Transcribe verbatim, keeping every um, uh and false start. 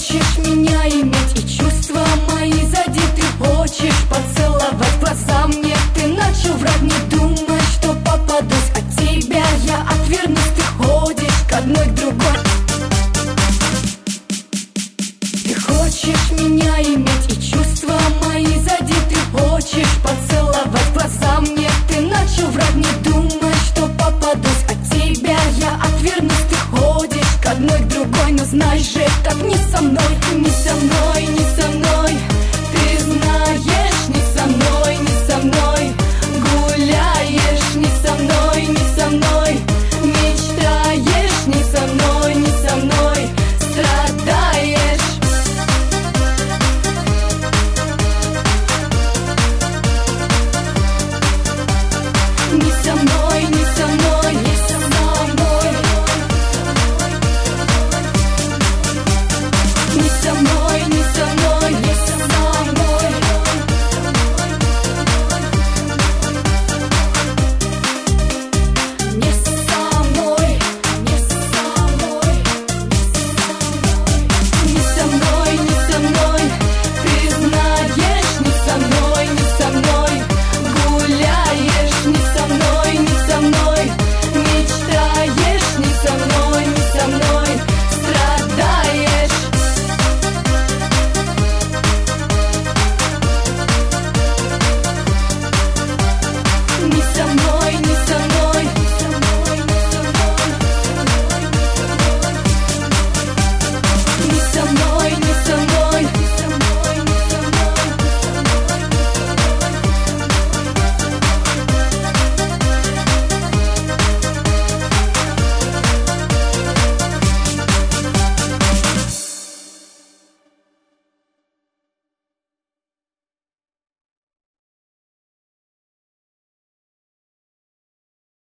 хочешь меня иметь и чувства мои сзади ты хочешь поцеловать глаза мне. Ты начал врать, не думай, что попадусь. От тебя я отвернусь, ты ходишь к одной, к другой. Ты хочешь меня иметь и чувства мои сзади ты хочешь поцеловать глаза мне. Ты начал врать, не думай, что попадусь. От тебя я отвернусь, ты ходишь к одной, к другой. Но знай же, так не со мной, не со мной.